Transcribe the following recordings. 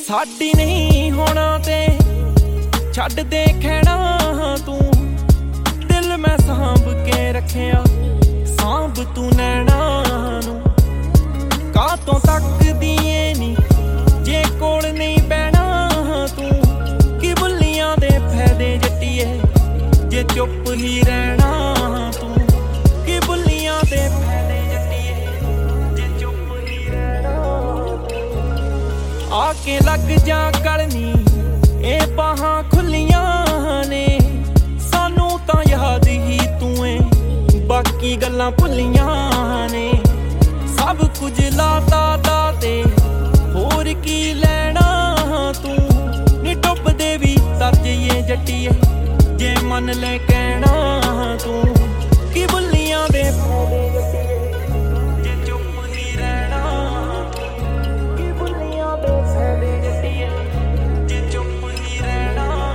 ਸਾਡੀ ਨਹੀਂ ਹੋਣਾ ਤੇ ਛੱਡ ਦੇ ਖਹਿਣਾ ਤੂੰ। ਦਿਲ ਮੈਂ ਸਾਂਭ ਕੇ ਰੱਖਿਆ, ਸਾਂਭ ਤੂੰ ਨੈਣਾ ਨੂੰ। ਕਾਤੋਂ ਤੱਕਦੀ ਏ ਨੀ ਜੇ ਕੋਲ ਨਹੀਂ ਬਹਿਣਾ ਤੂੰ। ਕਿ ਬੁੱਲੀਆਂ ਦੇ ਫਾਇਦੇ ਜੱਟੀਏ ਜੇ ਚੁੱਪ ਹੀ ਰਹਿਣਾ ਤੂੰ। ਕਿ ਬੁੱਲੀਆਂ ਦੇ ਫਾਇਦੇ ਜੱਟੀਏ ਜੇ ਚੁੱਪ ਹੀ ਰਹਿਣਾ ਤੂੰ। ਆ ਕੇ ਲੱਗ ਜਾ ਕਰਨੀ ਇਹ ਬਾਹਾਂ ਖੁੱਲੀਆਂ ਨੇ, ਸਾਨੂੰ ਤਾਂ ਯਾਦ ਹੀ ਤੂੰ ਏ, ਬਾਕੀ ਗੱਲਾਂ ਭੁੱਲੀਆਂ ਨੇ। ਸਭ ਕੁਝ ਲਾਤਾ ਦਾ ਤੇ ਹੋਰ ਕੀ ਲੈਣਾ ਤੂੰ। ਨੀ ਡੁੱਬਦੇ ਵੀ ਤਰ ਜਾਈਏ ਜੱਟੀਏ ਜੇ ਮੰਨ ਲੈ ਕਹਿਣਾ ਤੂੰ। ਕਿ ਬੁੱਲੀਆਂ ਦੇ ਫਾਇਦੇ ਜੱਟੀਏ ਜੇ ਚੁੱਪ ਹੀ ਰਹਿਣਾ ਤੂੰ। ਕਿ ਬੁੱਲੀਆਂ ਦੇ ਫਾਇਦੇ ਜੱਟੀਏ ਜੇ ਚੁੱਪ ਹੀ ਰਹਿਣਾ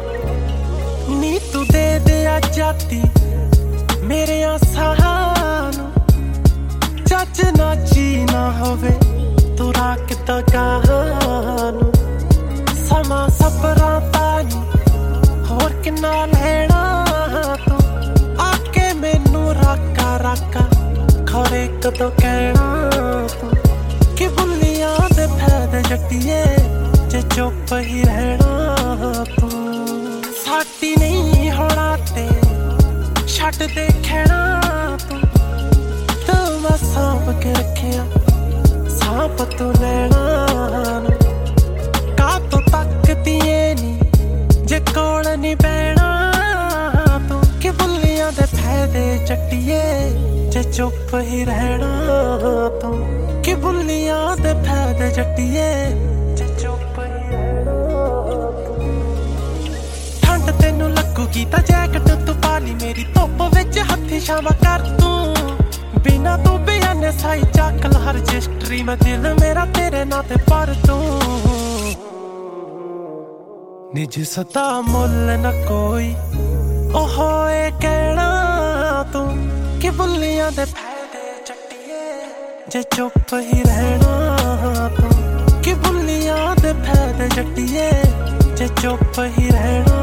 ਤੂੰ। ਨੀ ਤੂੰ ਦੇ ਆਜ਼ਾਦੀ ਮੇਰੇ ਆਸਾਂ ਨੂੰ, ਚੱਜ ਨਾ ਜੀ ਨਾ ਹੋਵੇ ਤੂੰ ਰੱਖ ਤਾ ਗਾਹਾਂ ਨੂੰ। ਸਮਾਂ ਸਬਰਾਂ ਦਾ ਨੀ ਹੋਰ ਕਿੰਨਾ ਲੈਣਾ ਤੂੰ। ਆ ਕੇ ਮੈਨੂੰ ਰਾਕਾ ਰਾਕਾ ਖਰੇ ਕਦੋਂ ਕਹਿਣਾ ਤੂੰ। ਕਿ ਬੁੱਲੀਆਂ ਦੇ ਫਾਇਦੇ ਜੱਟੀਏ ਜੇ ਚੁੱਪ ਹੀ ਰਹਿਣਾ ਤੂੰ। ਸਾਡੀ ਨਹੀਂ ਹੋਣਾ ਤੇ ਛੱਡ ਦੇ ਖਹਿਣਾ ਤੂੰ। ਤੂੰ ਮੈਂ ਸਾਂਭ ਕੇ ਰੱਖਿਆ, ਸਾਂਭ ਤੂੰ ਨੈਣਾ ਨੂੰ। ਕਾਤੋਂ ਤੱਕਦੀ ਏ ਨੀ ਜੇ ਕੋਲ ਨੀ ਬਹਿਣਾ ਤੂੰ। ਕਿ ਬੁੱਲੀਆਂ ਦੇ ਫਾਇਦੇ ਜੱਟੀਏ ਜੇ ਚੁੱਪ ਹੀ ਰਹਿਣਾ ਤੂੰ। ਕਿ ਬੁੱਲੀਆਂ ਦੇ ਫਾਇਦੇ ਜੱਟੀਏ ਜੇ ਚੁੱਪ ਹੀ ਰਹਿਣਾ ਤੂੰ। ਠੰਡ ਤੈਨੂੰ ਲੱਗੂਗੀ ਤਾਂ ਜੈਕਟ ਤੂੰ ਪਾ ਲਈ, ਮੇਰੀ ਧੁੱਪ ਵਿੱਚ ਹੱਥੀ ਛਾਵਾਂ ਕਰ ਤੂੰ। ਬਿਨਾ ਤੂੰ ਬਿਆਨੇ ਸਾਈ ਚੱਕ ਲ ਰਜਿਸਟਰੀ, ਮੈਂ ਦਿਲ ਮੇਰਾ ਤੇਰੇ ਨਾਂ ਤੇ ਭਰ ਦੂੰ। ਨਿਜ ਸਦਾ ਮੁੱਲ ਨਾ ਕੋਈ ਉਹ ਹੋਏ ਕਹਿਣਾ ਤੂੰ। ਕਿ ਬੁੱਲੀਆਂ ਦੇ ਫਾਇਦੇ ਜੱਟੀਏ ਜੇ ਚੁੱਪ ਹੀ ਰਹਿਣਾ ਤੂੰ। ਕਿ ਬੁੱਲੀਆਂ ਦੇ ਫਾਇਦੇ ਜੱਟੀਏ ਜੇ ਚੁੱਪ ਹੀ ਰਹਿਣਾ